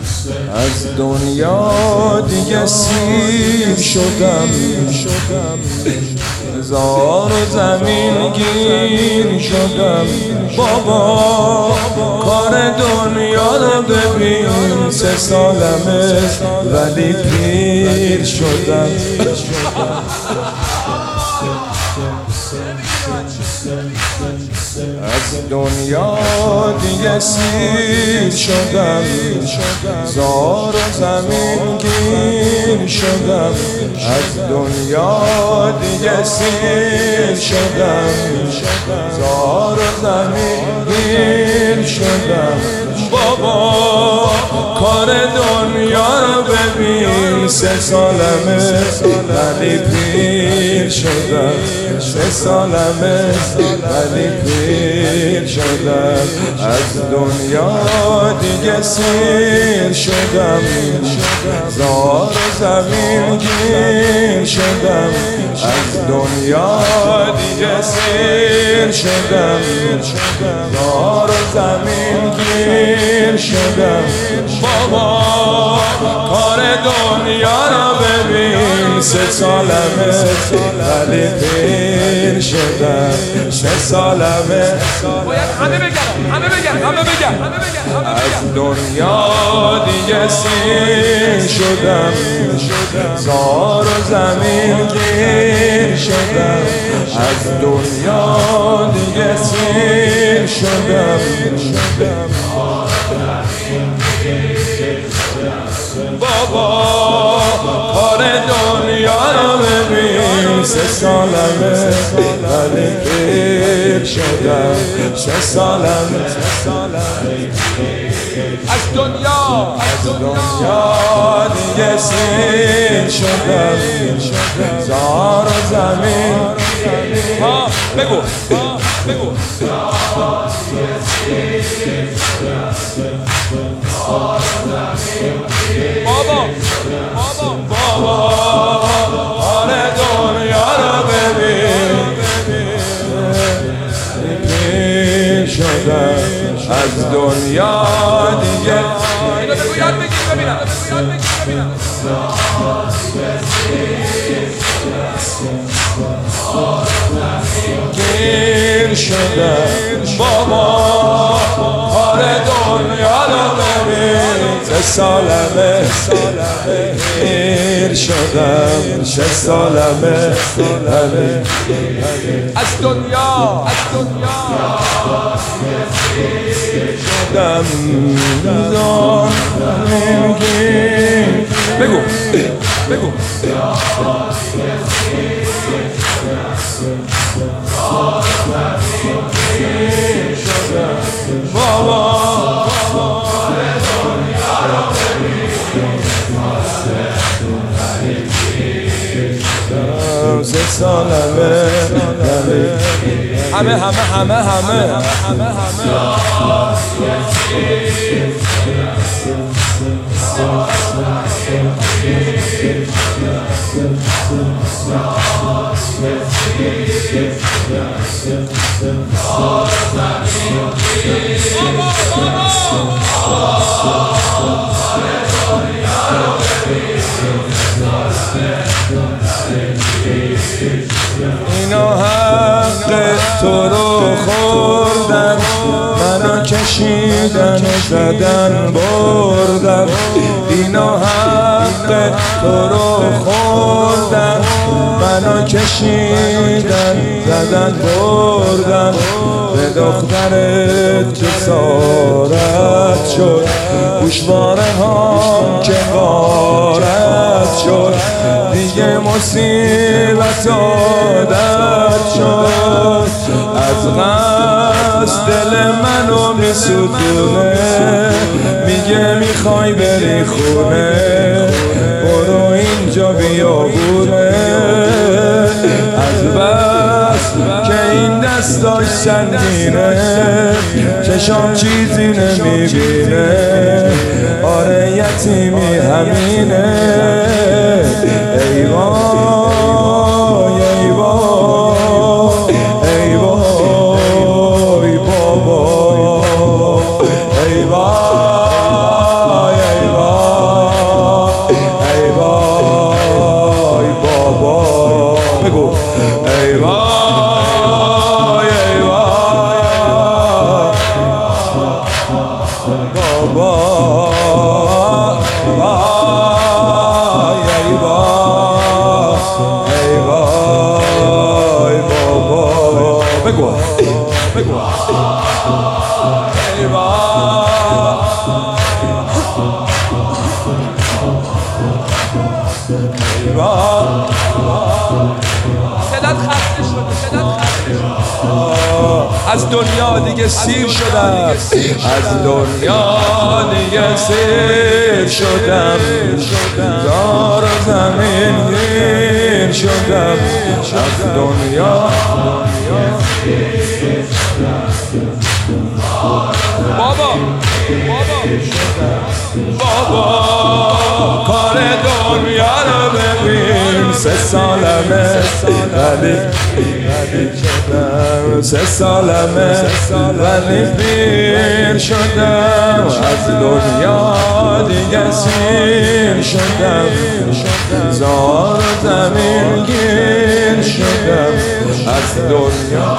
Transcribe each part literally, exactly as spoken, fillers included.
از دنیا دیگه سیر شدم، زار و زمین گیر شدم. بابا کار دنیا رو ببین، سه سالمه ولی پیر شدم. از دنیا دیگه سیر شدم، زار و زمین گیر شدم. از دنیا دیگه سیر شدم، زار و زمین گیر شدم. بابا کار دنیا رو ببین، سه سالمه ولی پیر شدم. سه سالمه ولی پیر شدم. از دنیا دیگه سیر شدم، زار و زمین گیر شدم. از دنیا دیگه سیر شدم، زار و زمین گیر شدم. بابا کار دنیا رو ببین، سه سالمه ولی پیر شدم. سه سالمه باید همه بگن، همه بگن، همه بگن. از دنیا دیگه سیر شدم، زار و زمین گیر شدم. از دنیا دیگه سیر شدم. بابا کار دنیا رو ببین، سه سالمه ولی پیر شدم. سه سالمه از دنیا از دنیا دیگه سیر شدم، زار و زمین. ها بگو بگو بابا بابا بابا کار دنیا رو ببین، پیر شدم. از دنیا دیگه اینو بگو یاد بگیر ببینم، یاد بگیر ببینم. گیر شدم. بابا کار دنیا رو ببین، سه سالمه گیر شدم. سه سالمه از دنیا از دنیا شدم، زار گیر. بگو بگو بابا سه سالمه همه همه همه همه همه همه اینا حق تو رو خوردن، منو کشیدن و زدن بردن. اینا حق تو رو خوردن، منو کشیدن زدن بردن. به دخترت جسارت شد، گوشواره ها که غارت شد. دیگه مصیبت عادت شد، از قصد دل منو میسوزونه. میگه میخوای بری خونه، برو اینجا بیابونه. از بس که این دستاش سنگینه، چشام چیزی نمیبینه. آره یتیمی همینه. ای وای ای وای ای وای بابا، ای وای ای وای بابا وای ای وای ای وای بابا بگو بگو ای وای صدات خسته شده صدات خسته شده از دنیا دیگه سیر شدم از دنیا دیگه سیر شدم زار و زمین گیر شدم از دنیا بابا بابا کار دنیا رو ببین سه سالمه ولی شدم سه سالمه ولی پیر شدم از دنیا دیگه سیر شدم زار و زمین گیر شدم از دنیا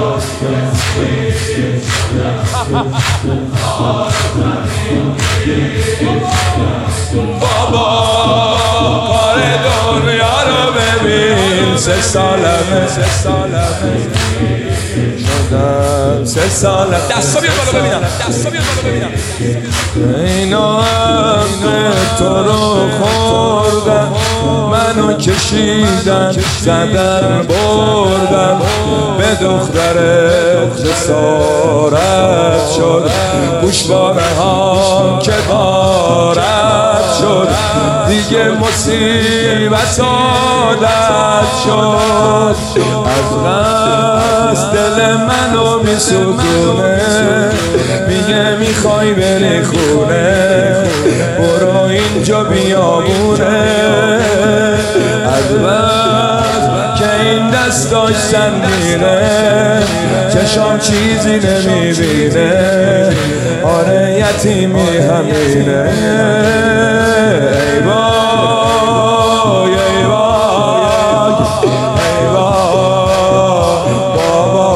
بابا کار دنیا رو ببین سه سالمه سه سالمه شدم سه سالمه دستا بیاد بالا ببینم دستا بیاد بالا ببینم اینا حق تو رو خوردن منو کشیدن زدن بردن به دخترت جسارت شد گوشواره هم که بارت شد دیگه مصیبت عادت شد از قصد دل منو میسوزونه میگه میخوای بری خونه برو اینجا بیابونه از بس که این دستاش سنگینه چشام چیزی نمیبینه آره یتیمی همینه ای وای ای وای ای وای بابا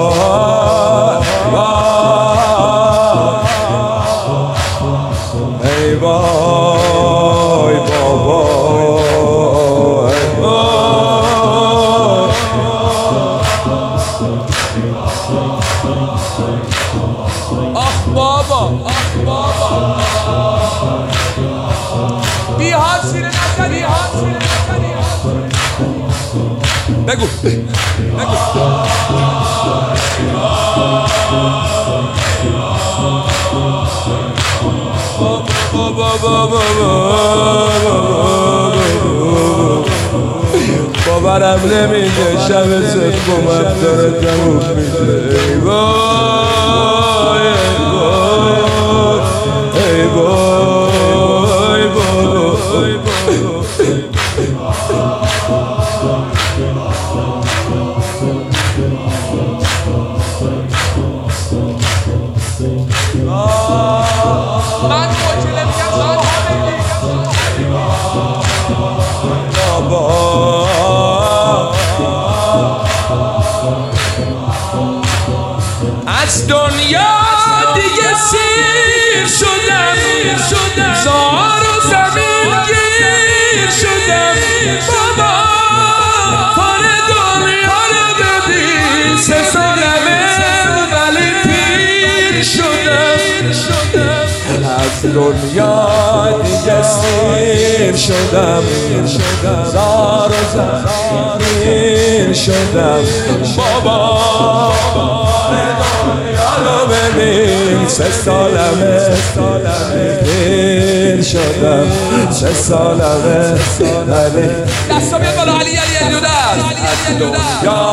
ای وای بابا آخ بابا آخ بابا بی حال سینه نزنی حال سینه نزنی بگو بگو باورم نمیگه شب سومم داره تموم میشه ای وای ای وای ای وای من موکله میگم ساعت بابا از دنیا دیگه سیر شدم زار و زمین گیر شدم بابا کار دنیا رو ببین سه سالمه ولی پیر شدم از دنیا دیگه سیر شدم زار و زمین شدم بابا رو ببین سه سالمه پیر شدم سه سالمه ولی دستا بیاد بالا علی علی علی دست علی علی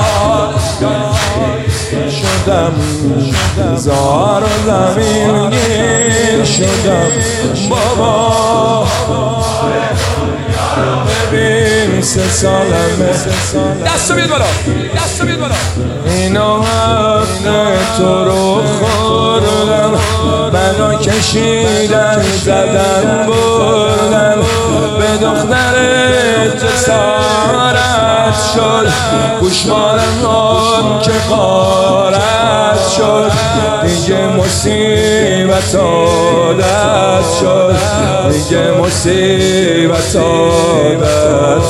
شدم زار و زمین گیر شدم بابا ببین سه سالمه دستا بیاد بالا دستا بیاد بالا اینا حق تو رو خوردن منو کشیدن زدن بردن به دخترت جسارت شد گوشوارم هم که غارت شد دیگه مصیبت مصیبت عادت شد، دیگه مصیبت عادت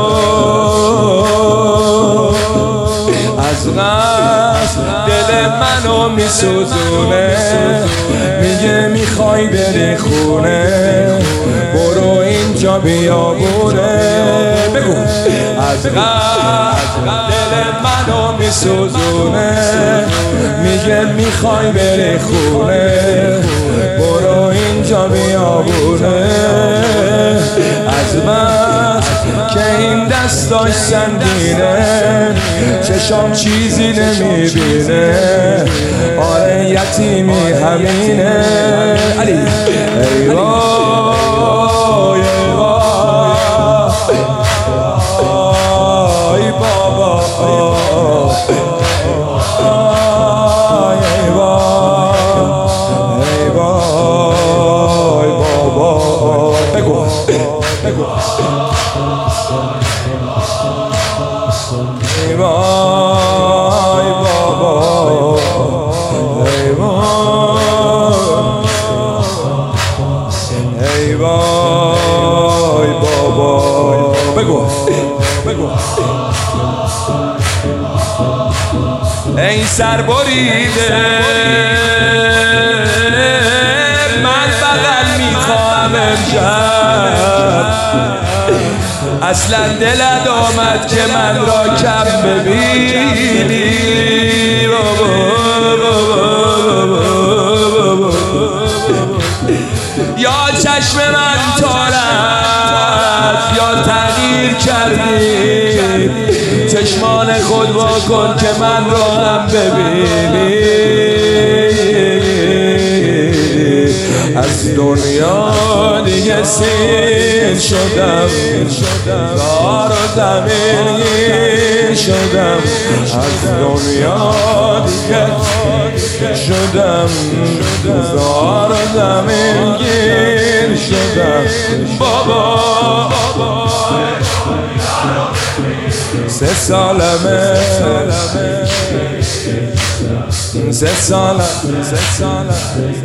شد. از قصد دل منو میسوزونه، میگه میخوای بری خونه، برو اینجا بیابونه. بگو از قصد دل منو میسوزونه، میگه میخوای بری خونه، برو اینجا بیابونه. از بس که این دستاش سنگینه، چشام چیزی نمیبینه، آره یتیمی همینه. علی ای وای ای وای بابا، ای وای ای وای بابا. بگو بگو ای وای بابا، ای وای ای وای بابا. بگو بگو ای سر بریده، من بغل میخوام امشب، اصلا دلت آمد که من را کم ببینی. یا چشم من تارت یا تغییر کردی، چشمان خود واکن که من را هم ببینی. از دنیا دیگه سیر شدم، زار و زمین گیر شدم. از دنیا دیگه شدم، زار و زمین گیر شدم. بابا سه سالمه، سه سالم سه سالم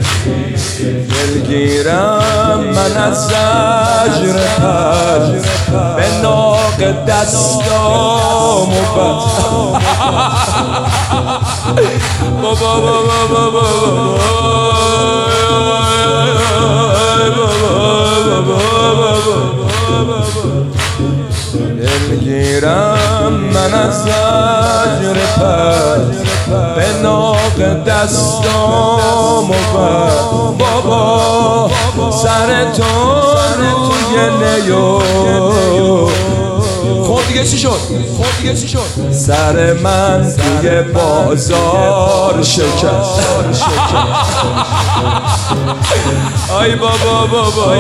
دلگیرم من از زجر پر، به ناق دستام و بس. بابا بابا بابا دلگیرم من از زجر پر، به ناق دستام و بر. بابا سر تو روی نیو، خب دیگه چی شد؟ خب دیگه چی شد؟ سر من توی بازار شکست. آی بابا بابا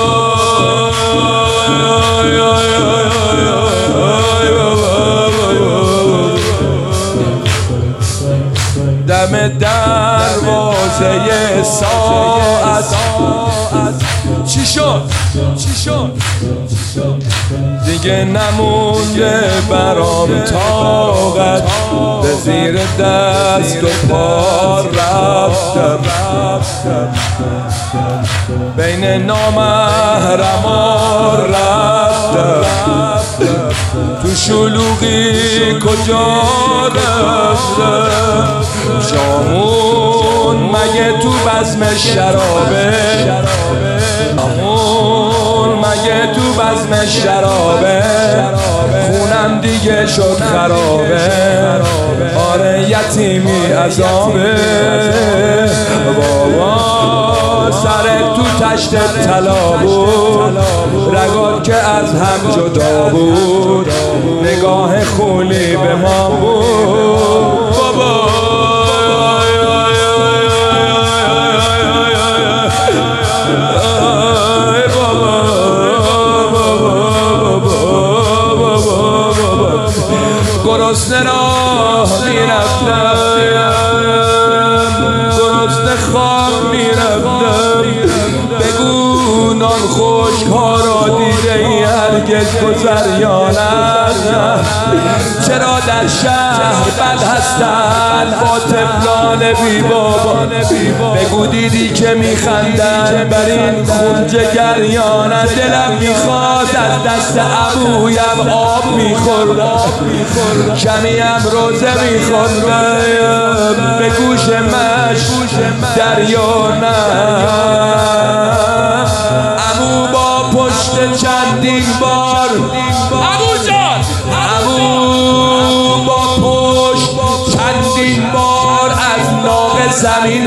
آی آی آی دم دروازه ساعت چی شد؟ چی شد؟ دیگه نمونده برام طاقت، به زیر دست و پا رفتم، بین نامحرما رفتم، تو شلوغی کجا رفتم. شامون مگه تو بزم شرابه، شامون مگه تو بزم شرابه، خونم دیگه شد خرابه، آره یتیمی عذابه. بابا سر تو تشت طلا بود، رگات که از هم جدا بود، نگاه خولی به ما بود. بابا گرسنه راه میرفتم، گرسنه خواب میرفتم، بگو نان خشک ها را دیده ای هرگز گذریانند. چرا در شهر بد هستند با طفلان بی بابا؟ بگو دیدی که میخندن بر این خون جگریانند. دلم میخواد از دست ابویم آب میخوردم، کمیم روزه میخوردم، به گوش مش دریا نه. عمو با پشت چندین بار، عمو جان، عمو با پشت چندین بار از ناق زمین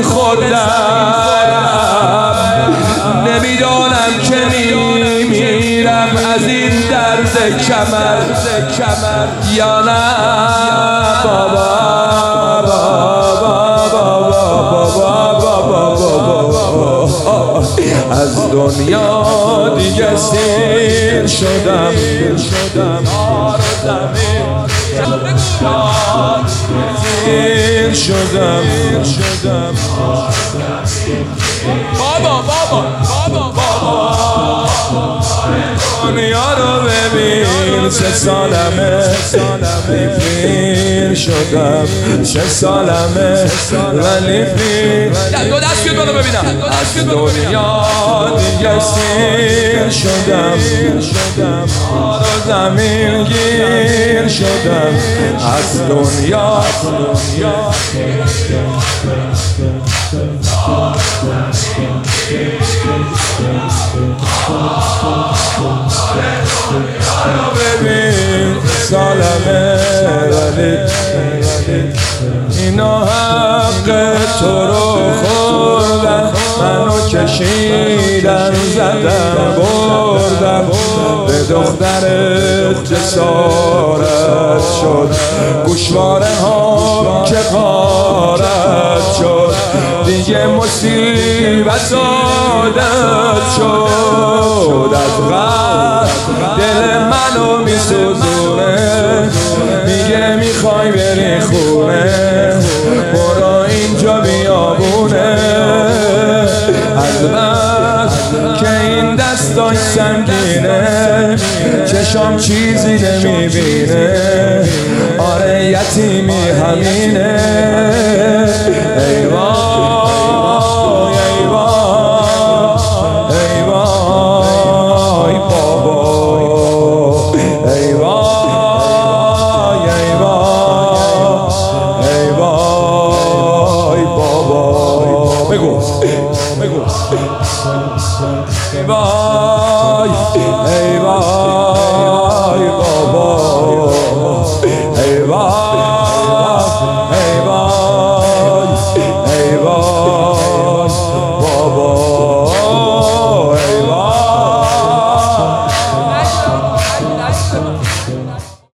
خوردم. نمیدانم که میمیرم از این درد کمر یا نه. بابا از دنیا دیگه سیر شدم، سیر شدم. بابا بابا بابا بابا دنیا رو ببین، سه سالمه پیر شدم، سه سالمه ولی پیر. دو دست بیاد بالا ببینم. از دنیا دیگه سیر شدم، آر و زمین گیر شدم. از دنیا ببین سالمه ولی اینا حق تو رو خوردن، منو کشیدن زدن بردم. به دخترت جسارت شد، گوشواره ها که غارت شد. دیگه مصیبت عادت شد، از غم دل منو میسوزونه. میگه میخوای بری خونه، برو اینجا بیابونه. از بس که این دستاش سنگینه، چشام چیزی نمیبینه. آره یتیمی همینه. ای وای ای وای ای وای بابا، ای وای ای وای ای وای بابا. بگو بگو ای وای ای وای بابا.